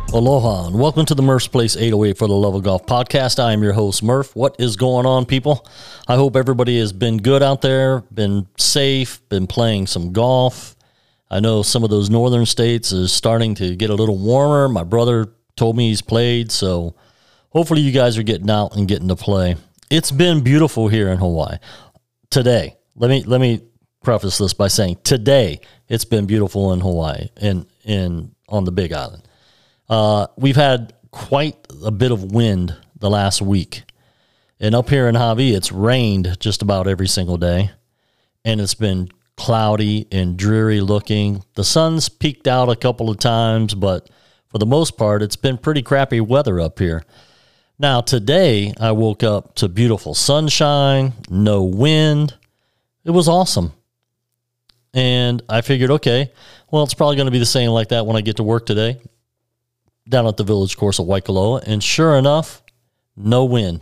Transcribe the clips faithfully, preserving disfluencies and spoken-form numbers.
Aloha and welcome to the Murph's Place eight oh eight for the Love of Golf podcast. I am your host, Murph. What is going on, people? I hope everybody has been good out there, been safe, been playing some golf. I know some of those northern states is starting to get a little warmer. My brother told me he's played, so hopefully you guys are getting out and getting to play. It's been beautiful here in Hawaii. Today, let me let me preface this by saying today it's been beautiful in Hawaii and in on the Big Island. Uh, we've had quite a bit of wind the last week. And up here in Hawaii, it's rained just about every single day. And it's been cloudy and dreary looking. The sun's peeked out a couple of times, but for the most part, it's been pretty crappy weather up here. Now, today, I woke up to beautiful sunshine, no wind. It was awesome. And I figured, okay, well, it's probably going to be the same like that when I get to work today, down at the village course of Waikoloa, and sure enough, no wind,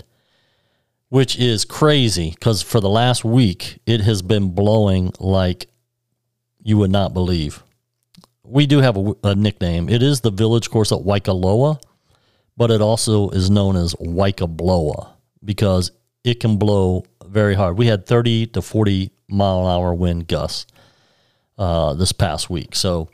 which is crazy because for the last week, it has been blowing like you would not believe. We do have a, a nickname. It is the village course at Waikoloa, but it also is known as Waikabloa because it can blow very hard. We had thirty to forty mile an hour wind gusts uh, this past week, so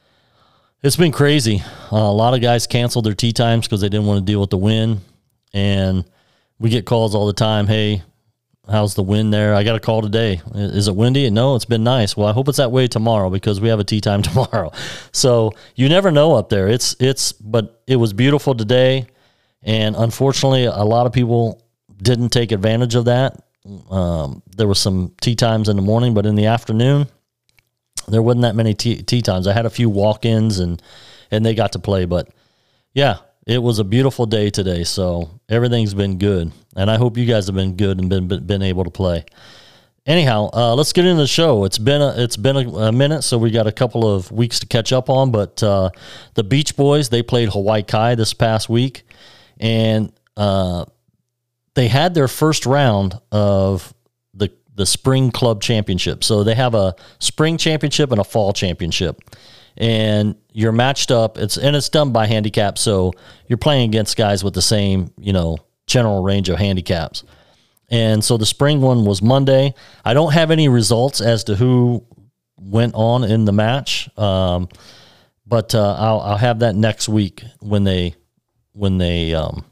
it's been crazy. Uh, a lot of guys canceled their tee times because they didn't want to deal with the wind. And we get calls all the time. Hey, how's the wind there? I got a call today. Is it windy? No, it's been nice. Well, I hope it's that way tomorrow because we have a tee time tomorrow. So you never know up there. It's, it's, but it was beautiful today. And unfortunately, a lot of people didn't take advantage of that. Um, there was some tee times in the morning, but in the afternoon, there wasn't that many tee, tee times. I had a few walk-ins, and and they got to play. But, yeah, it was a beautiful day today, so everything's been good. And I hope you guys have been good and been been, been able to play. Anyhow, uh, let's get into the show. It's been a, it's been a, a minute, so we got a couple of weeks to catch up on. But uh, the Beach Boys, they played Hawaii Kai this past week, and uh, they had their first round of the the spring club championship. So they have a spring championship and a fall championship, and you're matched up. It's, and it's done by handicap. So you're playing against guys with the same, you know, general range of handicaps. And so the spring one was Monday. I don't have any results as to who went on in the match. Um, but, uh, I'll, I'll have that next week when they, when they, um,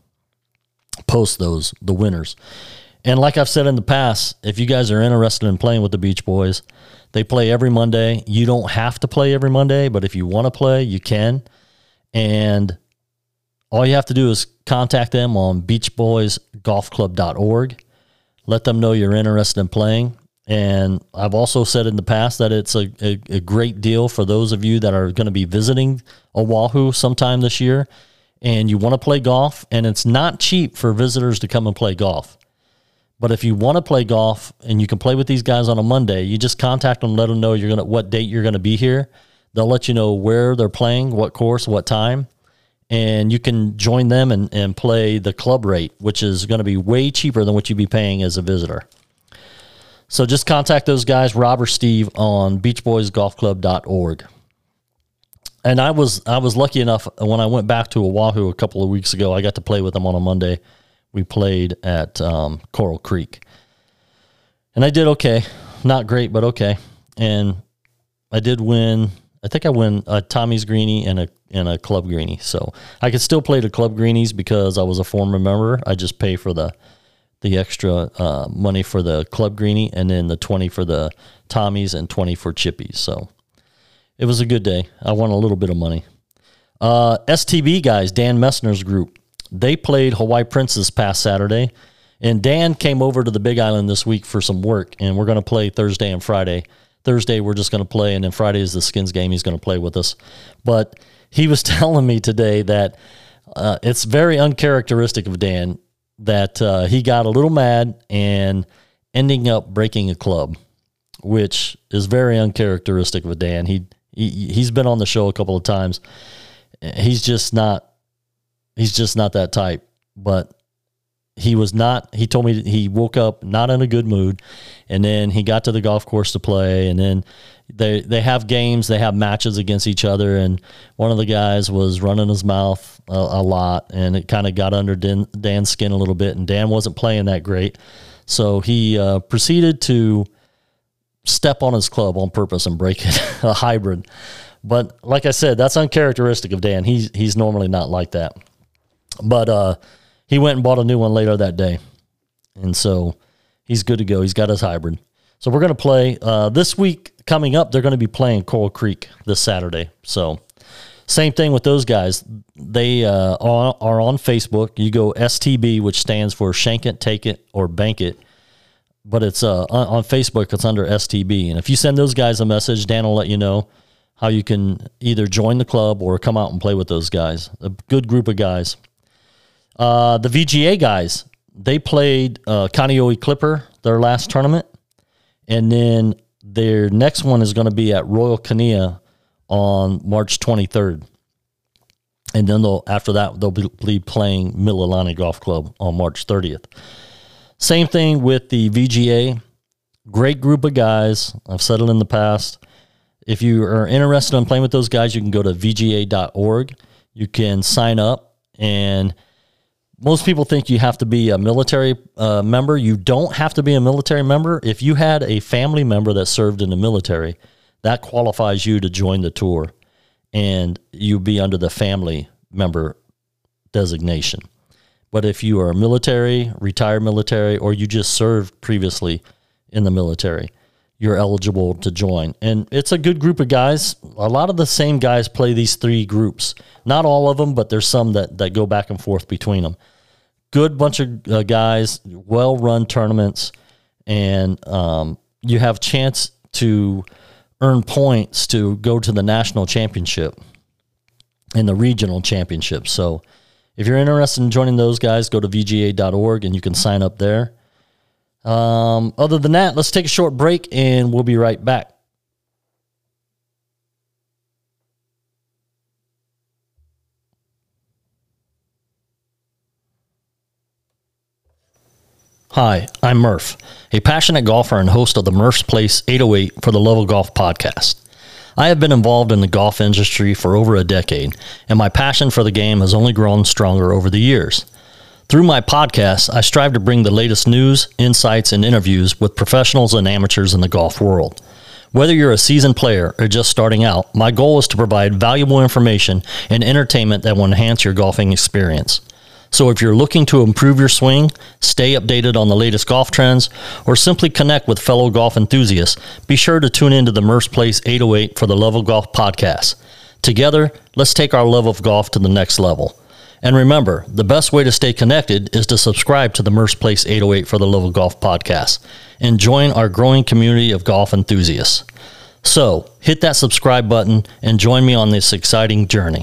post those, the winners. And like I've said in the past, if you guys are interested in playing with the Beach Boys, they play every Monday. You don't have to play every Monday, but if you want to play, you can. And all you have to do is contact them on beach boys golf club dot org. Let them know you're interested in playing. And I've also said in the past that it's a, a, a great deal for those of you that are going to be visiting Oahu sometime this year and you want to play golf, and it's not cheap for visitors to come and play golf. But if you want to play golf and you can play with these guys on a Monday, you just contact them, let them know you're gonna what date you're gonna be here. They'll let you know where they're playing, what course, what time, and you can join them and, and play the club rate, which is going to be way cheaper than what you'd be paying as a visitor. So just contact those guys, Rob or Steve, on beach boys golf club dot org. And I was I was lucky enough when I went back to Oahu a couple of weeks ago, I got to play with them on a Monday. We played at um, Coral Creek. And I did okay. Not great, but okay. And I did win, I think I win a Tommy's Greenie and a and a Club Greenie. So I could still play the Club Greenies because I was a former member. I just pay for the the extra uh, money for the Club Greenie and then the twenty for the Tommy's and twenty for Chippies. So it was a good day. I won a little bit of money. Uh, S T B guys, Dan Messner's group, they played Hawaii Prince this past Saturday, and Dan came over to the Big Island this week for some work, and we're going to play Thursday and Friday. Thursday, we're just going to play, and then Friday is the Skins game. He's going to play with us. But he was telling me today that uh, it's very uncharacteristic of Dan that uh, he got a little mad and ending up breaking a club, which is very uncharacteristic of Dan. He, he, he's been on the show a couple of times. He's just not He's just not that type, but he was not, he told me he woke up not in a good mood, and then he got to the golf course to play, and then they they have games, they have matches against each other, and one of the guys was running his mouth a, a lot, and it kind of got under Dan, Dan's skin a little bit, and Dan wasn't playing that great, so he uh, proceeded to step on his club on purpose and break it, a hybrid. But like I said, that's uncharacteristic of Dan. He's he's normally not like that. But uh, he went and bought a new one later that day, and so he's good to go. He's got his hybrid. So we're going to play uh, this week. Coming up, they're going to be playing Coral Creek this Saturday. So same thing with those guys. They uh, are, are on Facebook. You go S T B, which stands for Shank It, Take It, or Bank It. But it's uh, on, on Facebook, it's under S T B. And if you send those guys a message, Dan will let you know how you can either join the club or come out and play with those guys. A good group of guys. Uh, the V G A guys, they played uh, Kaneohe Clipper, their last tournament. And then their next one is going to be at Royal Kania on March twenty-third. And then they'll after that, they'll be playing Mililani Golf Club on March thirtieth. Same thing with the V G A. Great group of guys. I've said it in the past. If you are interested in playing with those guys, you can go to V G A dot org. You can sign up, and most people think you have to be a military uh, member. You don't have to be a military member. If you had a family member that served in the military, that qualifies you to join the tour, and you'd be under the family member designation. But if you are military, retired military, or you just served previously in the military, you're eligible to join. And it's a good group of guys. A lot of the same guys play these three groups. Not all of them, but there's some that, that go back and forth between them. Good bunch of uh, guys, well-run tournaments, and um, you have chance to earn points to go to the national championship and the regional championship. So if you're interested in joining those guys, go to V G A dot org and you can sign up there. Um, other than that, let's take a short break and we'll be right back. Hi, I'm Murph, a passionate golfer and host of the Murph's Place eight oh eight for the Love of Golf podcast. I have been involved in the golf industry for over a decade, and my passion for the game has only grown stronger over the years. Through my podcast, I strive to bring the latest news, insights, and interviews with professionals and amateurs in the golf world. Whether you're a seasoned player or just starting out, my goal is to provide valuable information and entertainment that will enhance your golfing experience. So if you're looking to improve your swing, stay updated on the latest golf trends, or simply connect with fellow golf enthusiasts, be sure to tune into the Murph's Place eight oh eight for the Love of Golf podcast. Together, let's take our love of golf to the next level. And remember, the best way to stay connected is to subscribe to the Murph's Place eight oh eight for the Love of Golf podcast and join our growing community of golf enthusiasts. So, hit that subscribe button and join me on this exciting journey.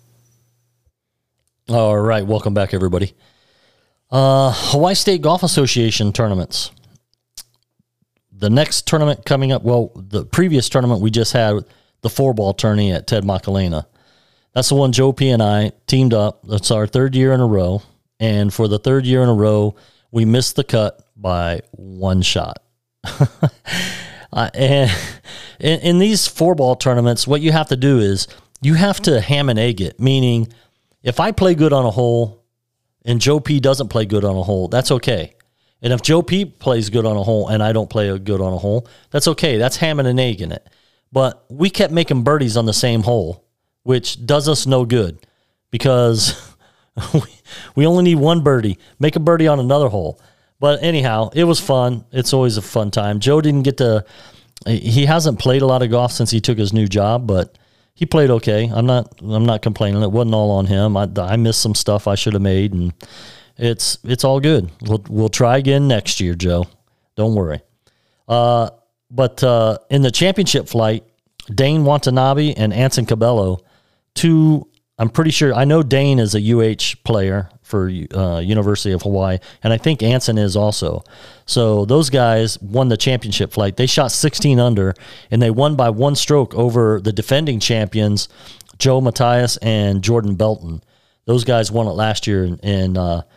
All right, welcome back, everybody. Uh, Hawaii State Golf Association tournaments. The next tournament coming up, well, the previous tournament we just had, the four-ball tourney at Ted Makalena. That's the one Joe P. and I teamed up. That's our third year in a row. And for the third year in a row, we missed the cut by one shot. uh, and in, in these four-ball tournaments, what you have to do is you have to ham and egg it, meaning if I play good on a hole and Joe P doesn't play good on a hole, that's okay. And if Joe P plays good on a hole and I don't play good on a hole, that's okay. That's hamming and egging it. But we kept making birdies on the same hole, which does us no good because we, we only need one birdie. Make a birdie on another hole. But anyhow, it was fun. It's always a fun time. Joe didn't get to, he hasn't played a lot of golf since he took his new job, but he played okay. I'm not I'm not complaining. It wasn't all on him. I, I missed some stuff I should have made, and it's it's all good. We'll we'll try again next year, Joe. Don't worry. Uh, but uh, in the championship flight, Dane Watanabe and Anson Cabello, two, I'm pretty sure, I know Dane is a U H player for uh, University of Hawaii, and I think Anson is also. So those guys won the championship flight. They shot sixteen under, and they won by one stroke over the defending champions, Joe Matthias and Jordan Belton. Those guys won it last year, and uh,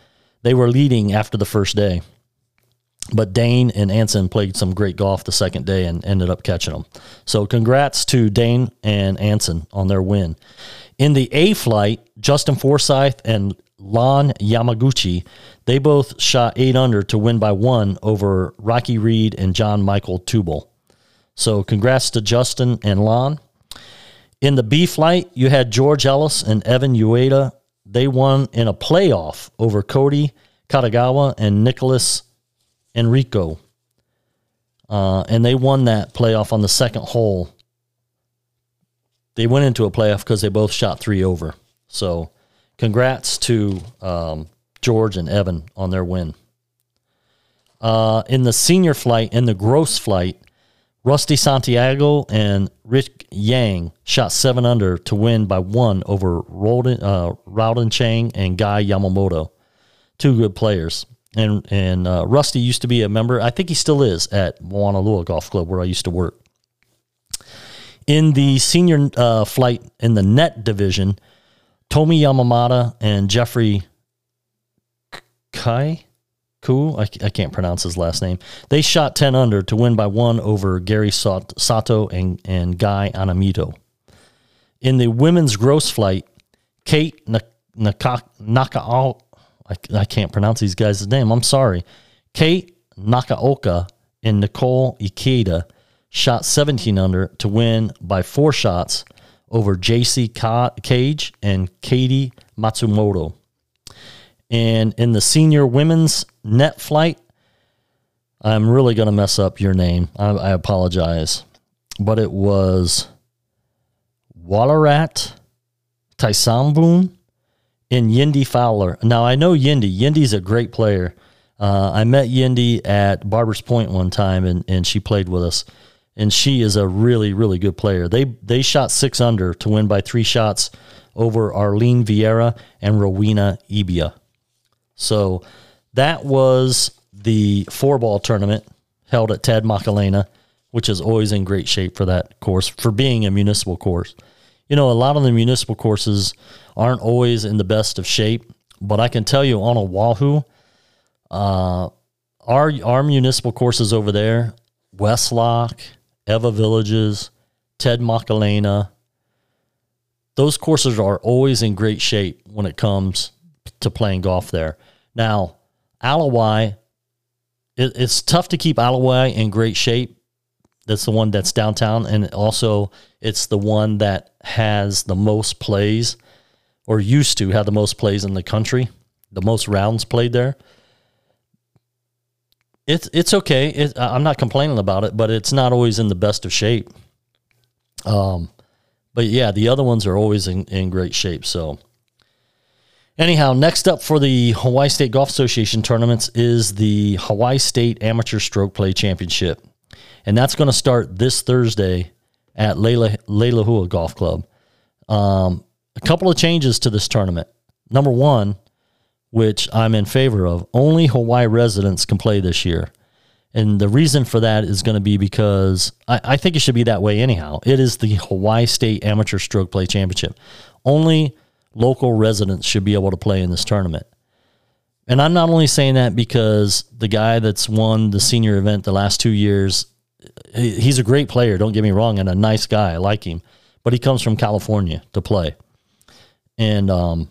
They were leading after the first day, but Dane and Anson played some great golf the second day and ended up catching them. So congrats to Dane and Anson on their win. In the A flight, Justin Forsythe and Lon Yamaguchi, they both shot eight under to win by one over Rocky Reed and John Michael Tubal. So congrats to Justin and Lon. In the B flight, you had George Ellis and Evan Ueda. They won in a playoff over Cody Katagawa and Nicholas Enrico. Uh, and they won that playoff on the second hole. They went into a playoff because they both shot three over. So congrats to um, George and Evan on their win. Uh, in the senior flight, in the gross flight, Rusty Santiago and Rick Yang shot seven under to win by one over Roden, uh, Rowden Chang and Guy Yamamoto. Two good players. And and uh, Rusty used to be a member, I think he still is, at Moanalua Golf Club where I used to work. In the senior uh, flight in the net division, Tomi Yamamata and Jeffrey Kai, Ku, I, I can't pronounce his last name. They shot ten under to win by one over Gary Sato and, and Guy Anamito. In the women's gross flight, Kate Naka, Nakao, I, I can't pronounce these guys' name. I'm sorry. Kate Nakaoka and Nicole Ikeda shot seventeen under to win by four shots over J C Cage and Katie Matsumoto. And in the senior women's net flight, I'm really going to mess up your name. I, I apologize. But it was Wallarat Taisambun and Yindi Fowler. Now, I know Yindi. Yindi's a great player. Uh, I met Yindi at Barber's Point one time, and, and she played with us. And she is a really, really good player. They they shot six under to win by three shots over Arlene Vieira and Rowena Ibia. So that was the four-ball tournament held at Tad Macarena, which is always in great shape for that course, for being a municipal course. You know, a lot of the municipal courses aren't always in the best of shape, but I can tell you on Oahu, uh, our, our municipal courses over there, Westlock, Eva Villages, Ted Macarena, those courses are always in great shape when it comes to playing golf there. Now, Alawai, it, it's tough to keep Alawai in great shape. That's the one that's downtown, and also it's the one that has the most plays, or used to have the most plays in the country, the most rounds played there. It's it's okay. It, I'm not complaining about it, but it's not always in the best of shape. Um, but yeah, the other ones are always in, in great shape. So anyhow, next up for the Hawaii State Golf Association tournaments is the Hawaii State Amateur Stroke Play Championship. And that's going to start this Thursday at Leila, Leilahua Golf Club. Um, a couple of changes to this tournament. Number one, which I'm in favor of, only Hawaii residents can play this year. And the reason for that is going to be because I, I think it should be that way anyhow. It is the Hawaii State Amateur Stroke Play Championship. Only local residents should be able to play in this tournament. And I'm not only saying that because the guy that's won the senior event the last two years, he's a great player, don't get me wrong, and a nice guy. I like him. But he comes from California to play. And um,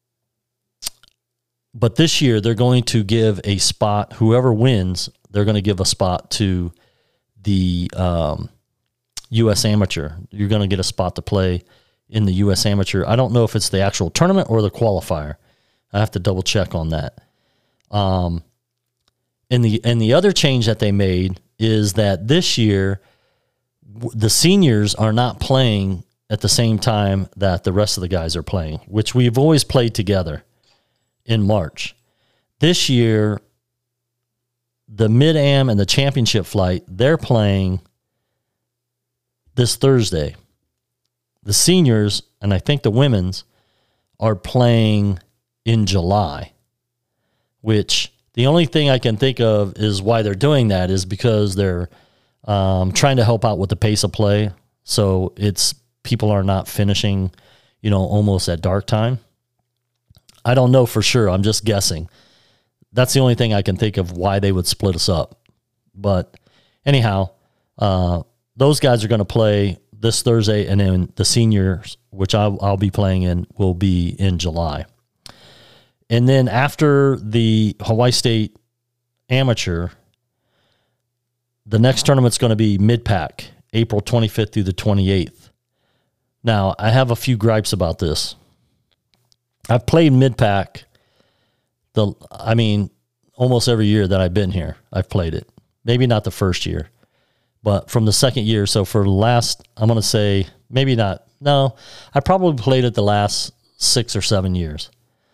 but this year they're going to give a spot, whoever wins, they're going to give a spot to the um, U S Amateur. You're going to get a spot to play in the U S Amateur. I don't know if it's the actual tournament or the qualifier. I have to double check on that. Um, and the and the other change that they made is that this year the seniors are not playing at the same time that the rest of the guys are playing, which we've always played together in March. This year, the Mid-Am and the championship flight, they're playing this Thursday. The seniors, and I think the women's, are playing in July, which the only thing I can think of is why they're doing that is because they're um, trying to help out with the pace of play. So it's people are not finishing, you know, almost at dark time. I don't know for sure. I'm just guessing. that's the only thing I can think of why they would split us up. But anyhow, uh, those guys are going to play this Thursday, and then the seniors, which I'll, I'll be playing in, will be in July. And then after the Hawaii State Amateur, the next tournament's going to be Mid-Pac, April twenty-fifth through the twenty-eighth. Now, I have a few gripes about this. I've played Mid-Pac, the, I mean, almost every year that I've been here, I've played it. Maybe not the first year, but from the second year. So for the last, I'm going to say, maybe not. No, I probably played it the last six or seven years.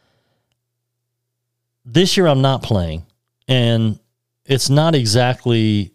This year I'm not playing, and it's not exactly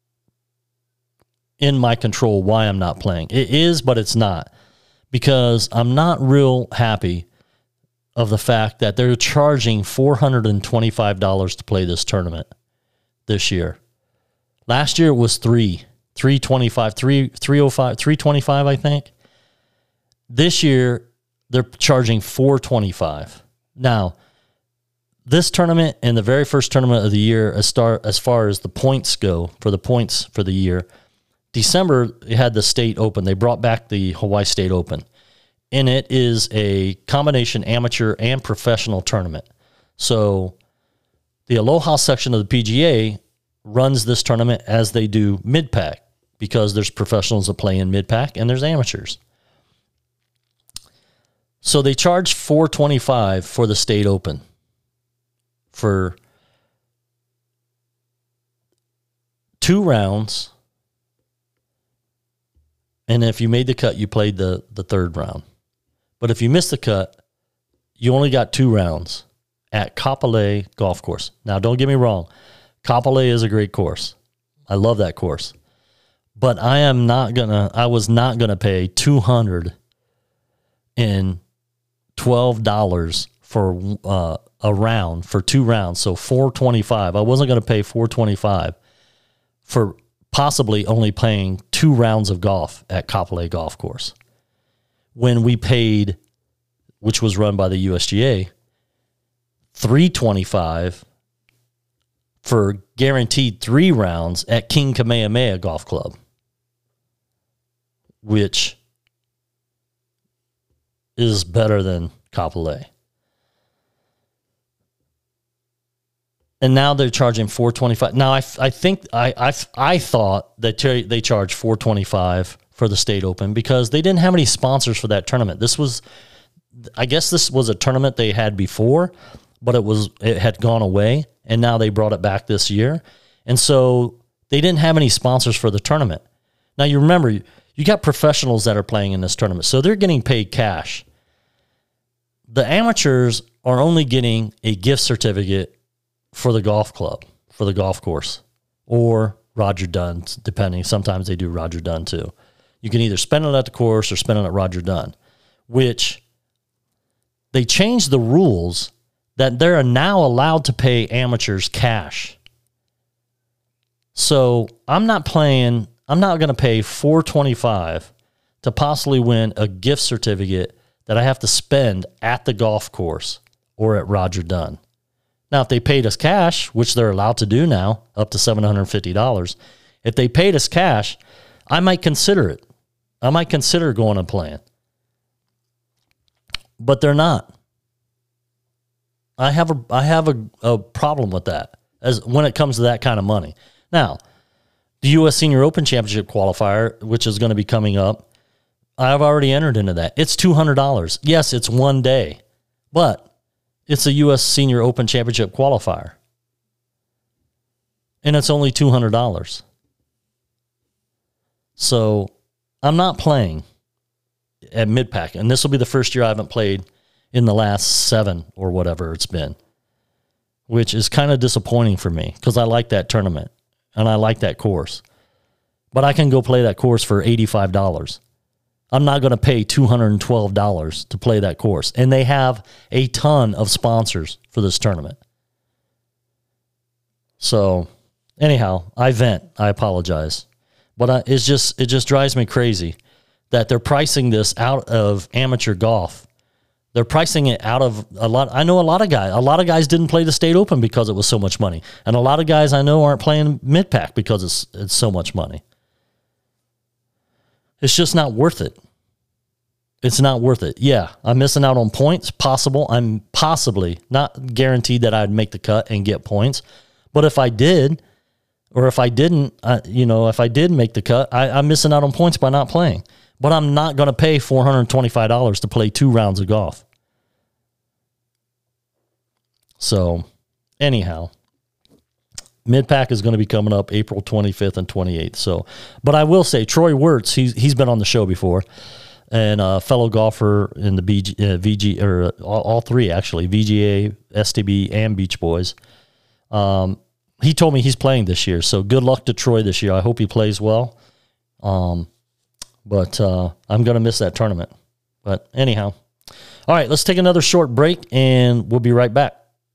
in my control why I'm not playing. It is, but it's not, because I'm not real happy of the fact that they're charging four hundred twenty-five dollars to play this tournament this year. Last year it was three, three twenty-five, three, three oh five, three twenty-five, I think. This year they're charging four twenty-five. Now, this tournament and the very first tournament of the year, as, start, as far as the points go, for the points for the year, December, it had the State Open. They brought back the Hawaii State Open. And it is a combination amateur and professional tournament. So the Aloha section of the P G A runs this tournament as they do Mid-Pac, because there's professionals that play in Mid-Pac and there's amateurs. So they charge four twenty-five for the State Open. For two rounds, and if you made the cut, you played the, the third round. But if you missed the cut, you only got two rounds at Kapolei Golf Course. Now, don't get me wrong. Kapolei is a great course. I love that course. But I am not going to, I was not going to pay two hundred twelve dollars for uh, a round, for two rounds. So four twenty-five. I wasn't going to pay four twenty-five for possibly only playing two rounds of golf at Kapolei Golf Course, when we paid, which was run by the U S G A, three twenty-five for guaranteed three rounds at King Kamehameha Golf Club, which is better than Kapolei. And now they're charging four twenty-five. Now I, I think I I I thought that they charged four twenty-five for the State Open because they didn't have any sponsors for that tournament. This was, I guess this was a tournament they had before, but it was it had gone away, and now they brought it back this year. And so they didn't have any sponsors for the tournament. Now you remember, you got professionals that are playing in this tournament, so they're getting paid cash. The amateurs are only getting a gift certificate for the golf club, for the golf course, or Roger Dunn, depending. Sometimes they do Roger Dunn too. You can either spend it at the course or spend it at Roger Dunn, which they changed the rules that they're now allowed to pay amateurs cash. So I'm not playing, I'm not going to pay four twenty-five to possibly win a gift certificate that I have to spend at the golf course or at Roger Dunn. Now, if they paid us cash, which they're allowed to do now, up to seven hundred fifty dollars, if they paid us cash, I might consider it. I might consider going and playing. But they're not. I have a I have a, a problem with that as when it comes to that kind of money. Now, the U S Senior Open Championship qualifier, which is going to be coming up, I've already entered into that. It's two hundred dollars. Yes, it's one day, but it's a U S Senior Open Championship qualifier. And it's only two hundred dollars. So I'm not playing at Mid-Pac. And this will be the first year I haven't played in the last seven or whatever it's been, which is kind of disappointing for me because I like that tournament and I like that course. But I can go play that course for eighty-five dollars. I'm not going to pay two hundred twelve dollars to play that course. And they have a ton of sponsors for this tournament. So, anyhow, I vent. I apologize. But I, it's just it just drives me crazy that they're pricing this out of amateur golf They're pricing it out of a lot. I know a lot of guys. A lot of guys didn't play the State Open because it was so much money, and a lot of guys I know aren't playing mid-pack because it's it's so much money. It's just not worth it. It's not worth it. Yeah, I'm missing out on points. Possible. I'm possibly not guaranteed that I'd make the cut and get points, but if I did, or if I didn't, uh, you know, if I did make the cut, I, I'm missing out on points by not playing. But I'm not going to pay four hundred twenty-five dollars to play two rounds of golf. So, anyhow, mid-pack is going to be coming up April twenty-fifth and twenty-eighth. So, but I will say, Troy Wirtz, he's he's been on the show before, and a fellow golfer in the B G, uh, V G or all, all three actually, V G A, S T B, and Beach Boys. Um, he told me he's playing this year. So good luck to Troy this year. I hope he plays well. Um. But uh, I'm going to miss that tournament. But anyhow. All right, let's take another short break, and we'll be right back.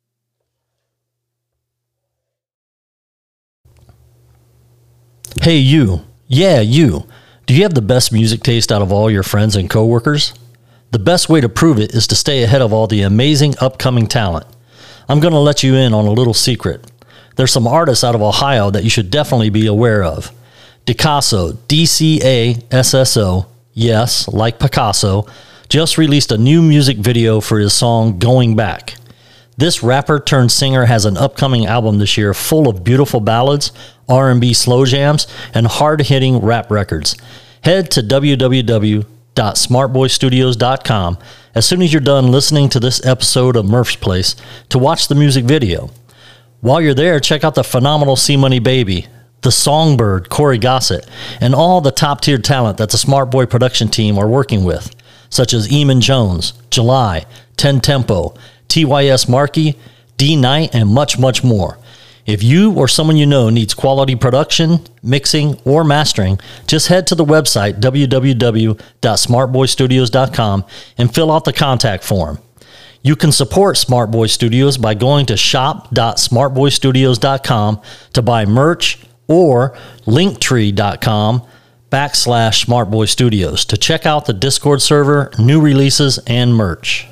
Hey, you. Yeah, you. Do you have the best music taste out of all your friends and coworkers? The best way to prove it is to stay ahead of all the amazing upcoming talent. I'm going to let you in on a little secret. There's some artists out of Ohio that you should definitely be aware of. Decasso, D C A S S O, yes, like Picasso, just released a new music video for his song Going Back. This rapper turned singer has an upcoming album this year full of beautiful ballads, R and B slow jams, and hard-hitting rap records. Head to w w w dot smart boy studios dot com as soon as you're done listening to this episode of Murph's Place to watch the music video. While you're there, check out the phenomenal C-Money Baby, the Songbird, Corey Gossett, and all the top-tier talent that the Smart Boy production team are working with, such as Eamon Jones, July, ten Tempo, T Y S Markey, D Knight, and much, much more. If you or someone you know needs quality production, mixing, or mastering, just head to the website w w w dot smart boy studios dot com and fill out the contact form. You can support Smart Boy Studios by going to shop dot smart boy studios dot com to buy merch, or linktree.com backslash smartboy studios to check out the Discord server, new releases, and merch.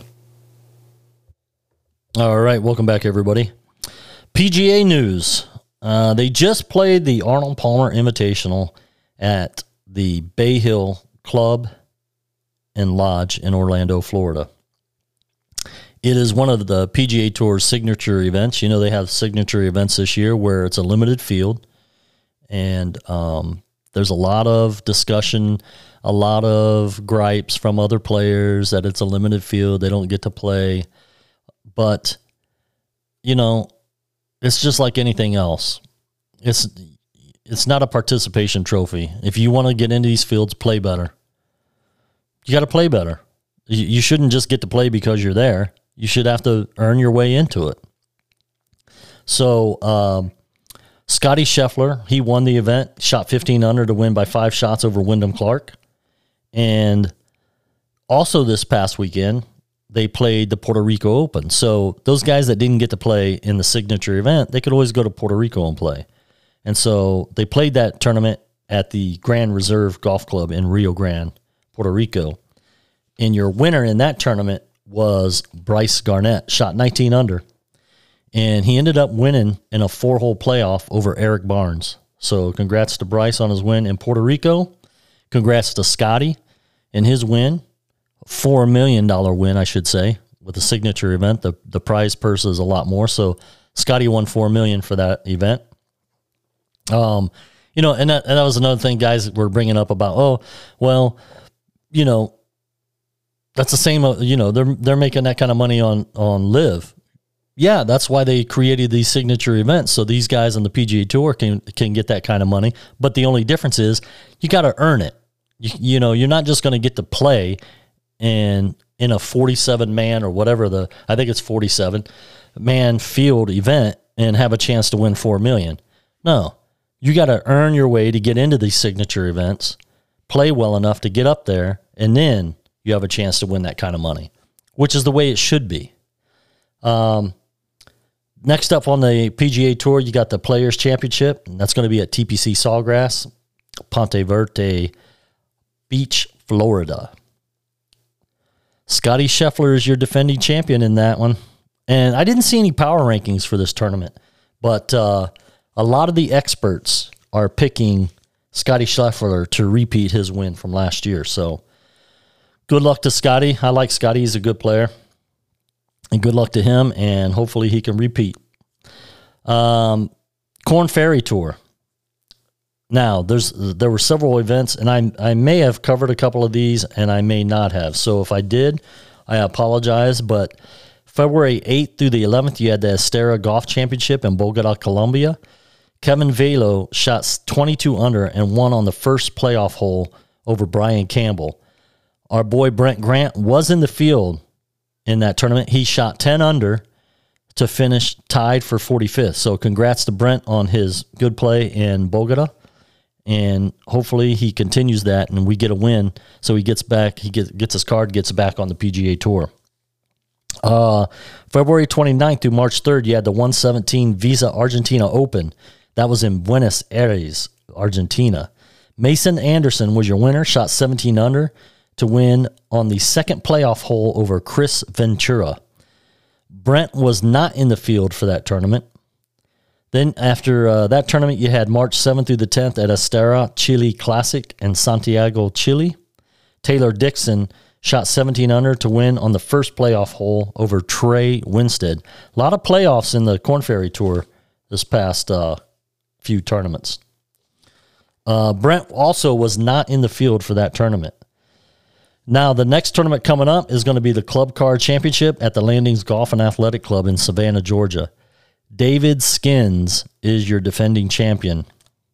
All right, welcome back, everybody. P G A news. Uh, they just played the Arnold Palmer Invitational at the Bay Hill Club and Lodge in Orlando, Florida. It is one of the P G A Tour's signature events. You know, they have signature events this year where it's a limited field. And um, there's a lot of discussion, a lot of gripes from other players that it's a limited field. They don't get to play. But, you know, it's just like anything else. It's it's not a participation trophy. If you want to get into these fields, play better. You got to play better. You, you shouldn't just get to play because you're there. You should have to earn your way into it. So, um, Scotty Scheffler, he won the event, shot fifteen under to win by five shots over Wyndham Clark. And also this past weekend, they played the Puerto Rico Open. So those guys that didn't get to play in the signature event, they could always go to Puerto Rico and play. And so they played that tournament at the Grand Reserve Golf Club in Rio Grande, Puerto Rico. And your winner in that tournament was Bryce Garnett, shot nineteen under. And he ended up winning in a four-hole playoff over Eric Barnes. So congrats to Bryce on his win in Puerto Rico. Congrats to Scotty in his win. four million dollars win, I should say, with the signature event. The the prize purse is a lot more. So Scotty won four million dollars for that event. Um, you know, and that, and that was another thing guys were bringing up about, oh, well, you know, that's the same, you know, they're they're making that kind of money on, on Live. Yeah, that's why they created these signature events, so these guys on the P G A Tour can can get that kind of money. But the only difference is you got to earn it. You, you know, you're not just going to get to play and in a forty-seven man or whatever the, I think it's forty-seven man field event and have a chance to win four million dollars. No, you got to earn your way to get into these signature events, play well enough to get up there, and then you have a chance to win that kind of money, which is the way it should be. Um, Next up on the P G A Tour, you got the Players Championship, and that's going to be at T P C Sawgrass, Ponte Verde Beach, Florida. Scotty Scheffler is your defending champion in that one. And I didn't see any power rankings for this tournament, but uh, a lot of the experts are picking Scotty Scheffler to repeat his win from last year. So good luck to Scotty. I like Scotty. He's a good player. And good luck to him, and hopefully he can repeat. Um, Korn Ferry Tour. Now, there's there were several events, and I I may have covered a couple of these, and I may not have. So if I did, I apologize. But February eighth through the eleventh, you had the Estera Golf Championship in Bogota, Colombia. Kevin Velo shot twenty-two under and won on the first playoff hole over Brian Campbell. Our boy Brent Grant was in the field in that tournament. He shot ten under to finish tied for forty-fifth. So congrats to Brent on his good play in Bogota. And hopefully he continues that and we get a win. So he gets back, he gets, gets his card, gets back on the P G A Tour. Uh, February twenty-ninth through March third, you had the one seventeen Visa Argentina Open. That was in Buenos Aires, Argentina. Mason Anderson was your winner, shot seventeen under to win on the second playoff hole over Chris Ventura. Brent was not in the field for that tournament. Then after uh, that tournament, you had March seventh through the tenth at Estera Chile Classic in Santiago, Chile. Taylor Dixon shot seventeen under to win on the first playoff hole over Trey Winstead. A lot of playoffs in the Korn Ferry Tour this past uh, few tournaments. Uh, Brent also was not in the field for that tournament. Now, the next tournament coming up is going to be the Club Card Championship at the Landings Golf and Athletic Club in Savannah, Georgia. David Skins is your defending champion.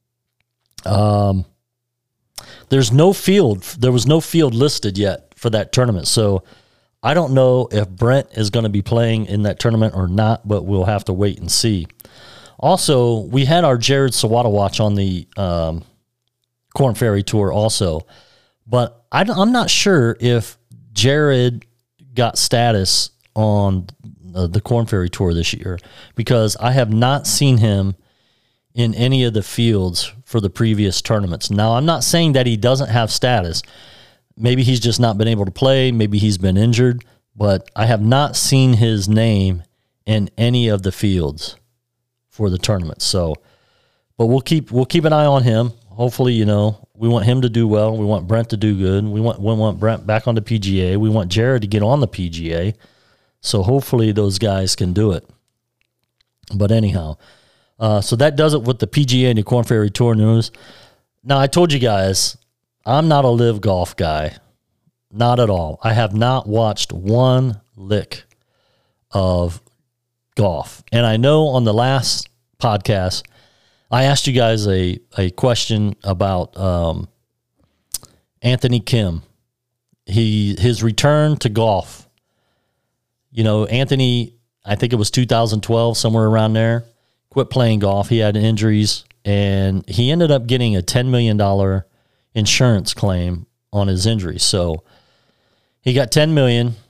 Um, there's no field. There was no field listed yet for that tournament, so I don't know if Brent is going to be playing in that tournament or not, but we'll have to wait and see. Also, we had our Jared Sawada watch on the um, Korn Ferry Tour also, but I, I'm not sure if Jared got status on uh, the Korn Ferry Tour this year because I have not seen him in any of the fields for the previous tournaments. Now, I'm not saying that he doesn't have status. Maybe he's just not been able to play. Maybe he's been injured, but I have not seen his name in any of the fields for the tournament. So, but we'll keep we'll keep an eye on him. Hopefully, you know, we want him to do well. We want Brent to do good. We want we want Brent back on the P G A. We want Jared to get on the P G A. So hopefully those guys can do it. But anyhow, uh, so that does it with the P G A and the Korn Ferry Tour news. Now, I told you guys, I'm not a live golf guy. Not at all. I have not watched one lick of golf. And I know on the last podcast, I asked you guys a, a question about um, Anthony Kim. He his return to golf. You know, Anthony, I think it was two thousand twelve, somewhere around there, quit playing golf. He had injuries, and he ended up getting a ten million dollars insurance claim on his injuries. So he got ten million dollars,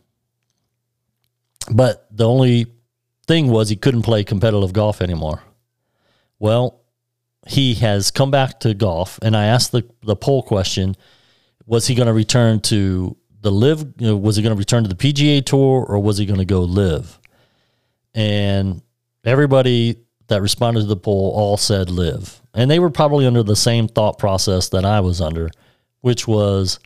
but the only thing was he couldn't play competitive golf anymore. Well, he has come back to golf, and I asked the, the poll question, was he going to return to the live, you know, was he going to return to the P G A Tour, or was he going to go live? And everybody that responded to the poll all said live. And they were probably under the same thought process that I was under, which was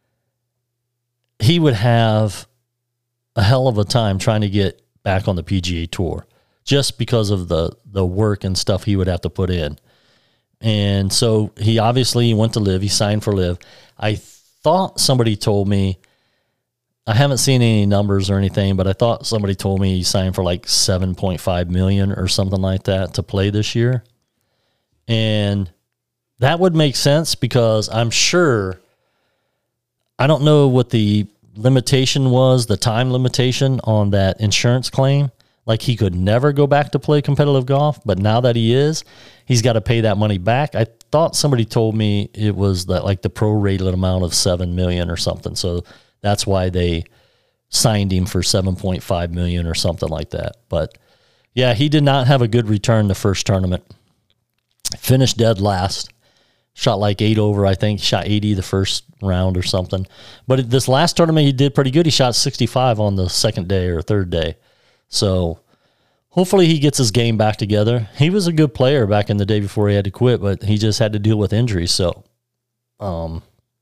he would have a hell of a time trying to get back on the P G A Tour just because of the, the work and stuff he would have to put in. And so he obviously went to live. He signed for live. I thought somebody told me, I haven't seen any numbers or anything, but I thought somebody told me he signed for like seven point five million dollars or something like that to play this year. And that would make sense because I'm sure, I don't know what the limitation was, the time limitation on that insurance claim. Like he could never go back to play competitive golf, but now that he is, he's got to pay that money back. I thought somebody told me it was that like the prorated amount of seven million dollars or something. So that's why they signed him for seven point five million dollars or something like that. But yeah, he did not have a good return the first tournament. Finished dead last. Shot like eight over, I think. Shot eighty the first round or something. But this last tournament, he did pretty good. He shot sixty-five on the second day or third day. So hopefully he gets his game back together. He was a good player back in the day before he had to quit, but he just had to deal with injuries. So, um,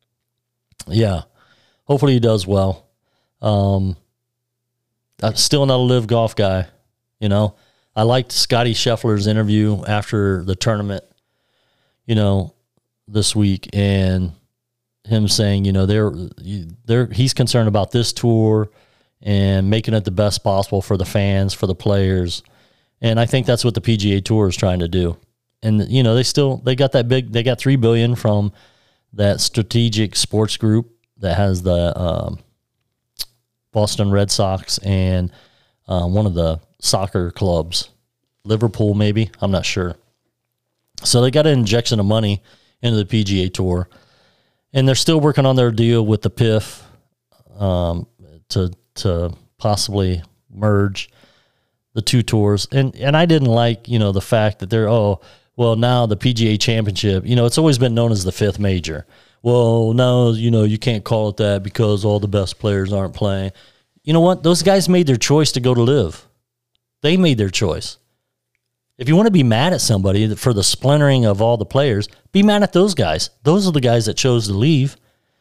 yeah, hopefully he does well. Um, I'm still not a live golf guy, you know. I liked Scotty Scheffler's interview after the tournament, you know, this week, and him saying, you know, they're they're he's concerned about this tour and making it the best possible for the fans, for the players. And I think that's what the P G A Tour is trying to do. And, you know, they still, they got that big, they got three billion dollars from that strategic sports group that has the um, Boston Red Sox and uh, one of the soccer clubs, Liverpool maybe, I'm not sure. So they got an injection of money into the P G A Tour. And they're still working on their deal with the P I F um, to to possibly merge the two tours. And and I didn't like, you know, the fact that they're, oh, well, now the P G A Championship, you know, it's always been known as the fifth major. Well, now, you know, you can't call it that because all the best players aren't playing. You know what? Those guys made their choice to go to live. They made their choice. If you want to be mad at somebody for the splintering of all the players, be mad at those guys. Those are the guys that chose to leave.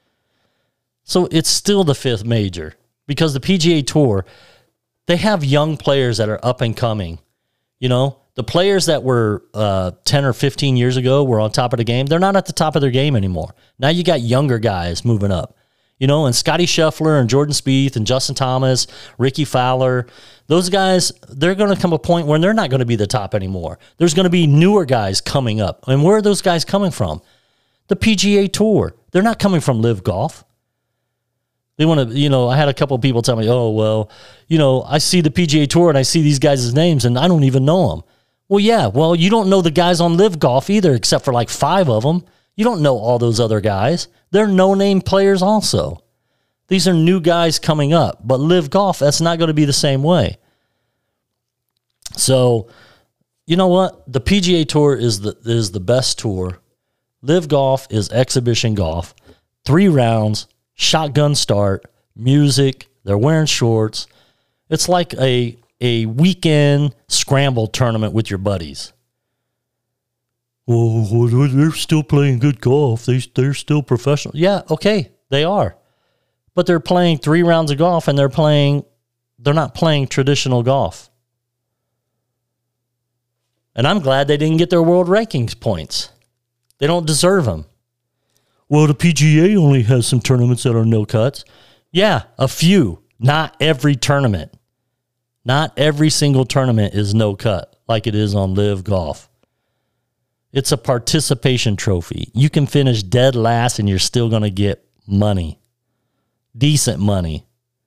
So it's still the fifth major because the P G A Tour, they have young players that are up and coming. You know, the players that were uh, ten or fifteen years ago were on top of the game. They're not at the top of their game anymore. Now you got younger guys moving up. You know, and Scotty Scheffler and Jordan Spieth and Justin Thomas, Ricky Fowler, those guys, they're going to come a point where they're not going to be the top anymore. There's going to be newer guys coming up. And where are those guys coming from? The P G A Tour. They're not coming from Live Golf. They want to, you know, I had a couple of people tell me, oh, well, you know, I see the P G A Tour and I see these guys' names and I don't even know them. Well, yeah, well, you don't know the guys on Live Golf either, except for like five of them. You don't know all those other guys. They're no-name players also. These are new guys coming up. But Live Golf, that's not going to be the same way. So, you know what? The P G A Tour is the is the best tour. Live Golf is exhibition golf. Three rounds, shotgun start, music, they're wearing shorts. It's like a, a weekend scramble tournament with your buddies. Oh, they're still playing good golf. They, they're still professional. Yeah, okay, they are. But they're playing three rounds of golf, and they're playing, they're not playing traditional golf. And I'm glad they didn't get their world rankings points. They don't deserve them. Well, the P G A only has some tournaments that are no cuts. Yeah, a few. Not every tournament. Not every single tournament is no cut like it is on Live Golf. It's a participation trophy. You can finish dead last and you're still going to get money. Decent money.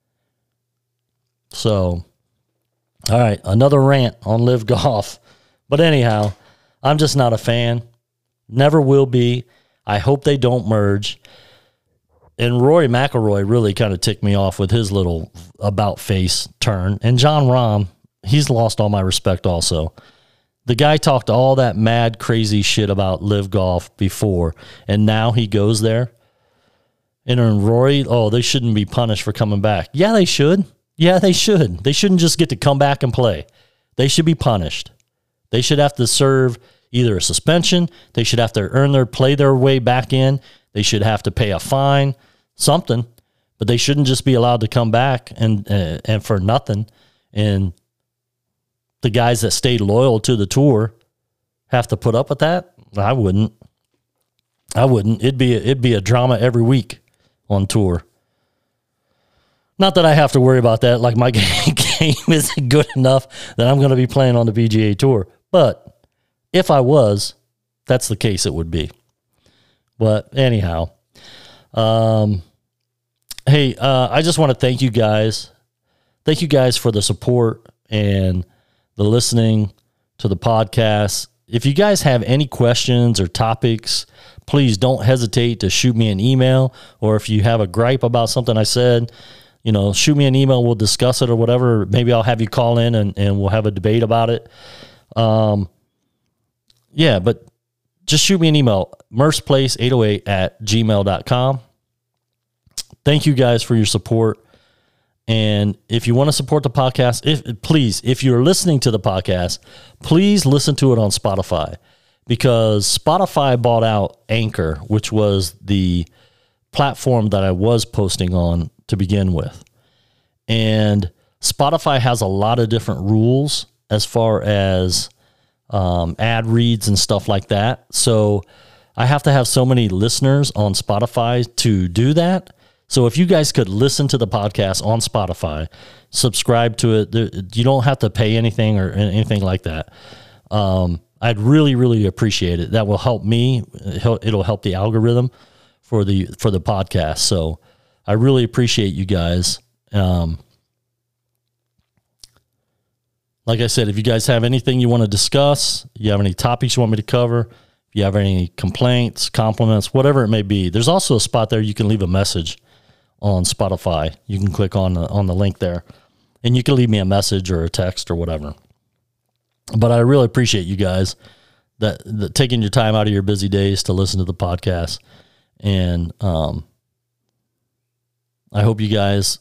So, all right, another rant on Live Golf. But anyhow, I'm just not a fan. Never will be. I hope they don't merge. And Rory McIlroy really kind of ticked me off with his little about face turn. And Jon Rahm, he's lost all my respect also. The guy talked all that mad, crazy shit about Live Golf before, and now he goes there. And then Rory, oh, they shouldn't be punished for coming back. Yeah, they should. Yeah, they should. They shouldn't just get to come back and play. They should be punished. They should have to serve either a suspension. They should have to earn their, play their way back in. They should have to pay a fine, something. But they shouldn't just be allowed to come back and uh, and for nothing. And the guys that stayed loyal to the tour have to put up with that? I wouldn't. I wouldn't. It'd be a, it'd be a drama every week on tour. Not that I have to worry about that. Like my game isn't good enough that I'm going to be playing on the P G A Tour. But if I was, that's the case it would be. But anyhow, um, hey, uh, I just want to thank you guys. Thank you guys for the support and the listening to the podcast. If you guys have any questions or topics, please don't hesitate to shoot me an email. Or if you have a gripe about something I said, you know, shoot me an email. We'll discuss it or whatever. Maybe I'll have you call in and, and we'll have a debate about it. Um, yeah, but just shoot me an email, murphs place eight oh eight at gmail dot com. Thank you guys for your support. And if you want to support the podcast, if please, if you're listening to the podcast, please listen to it on Spotify, because Spotify bought out Anchor, which was the platform that I was posting on to begin with. And Spotify has a lot of different rules as far as um, ad reads and stuff like that. So I have to have so many listeners on Spotify to do that. So if you guys could listen to the podcast on Spotify, subscribe to it, you don't have to pay anything or anything like that. Um, I'd really, really appreciate it. That will help me. It'll help the algorithm for the for the podcast. So I really appreciate you guys. Um, like I said, if you guys have anything you want to discuss, you have any topics you want me to cover, if you have any complaints, compliments, whatever it may be, there's also a spot there you can leave a message on Spotify. You can click on the, on the link there, and you can leave me a message or a text or whatever. But I really appreciate you guys that, that taking your time out of your busy days to listen to the podcast. And um, I hope you guys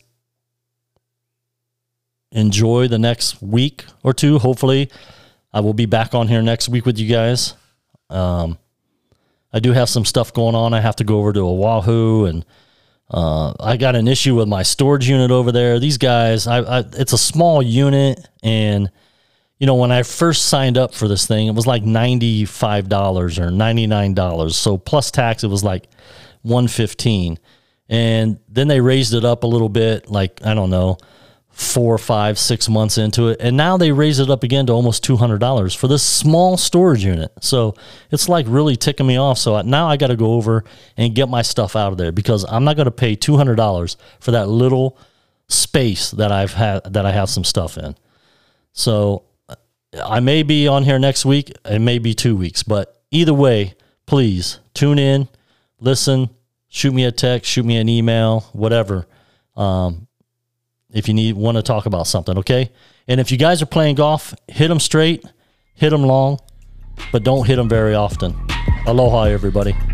enjoy the next week or two. Hopefully I will be back on here next week with you guys. Um, I do have some stuff going on. I have to go over to Oahu, and Uh, I got an issue with my storage unit over there. These guys, I, I, it's a small unit, and you know, when I first signed up for this thing, it was like ninety-five dollars or ninety-nine dollars. So plus tax, it was like one hundred fifteen dollars. And then they raised it up a little bit, like, I don't know, four, five, six months into it. And now they raised it up again to almost two hundred dollars for this small storage unit. So it's like really ticking me off. So now I got to go over and get my stuff out of there, because I'm not going to pay two hundred dollars for that little space that I've had, that I have some stuff in. So I may be on here next week. It may be two weeks, but either way, please tune in, listen, shoot me a text, shoot me an email, whatever. Um, if you need, want to talk about something, okay? And if you guys are playing golf, hit them straight, hit them long, but don't hit them very often. Aloha, everybody.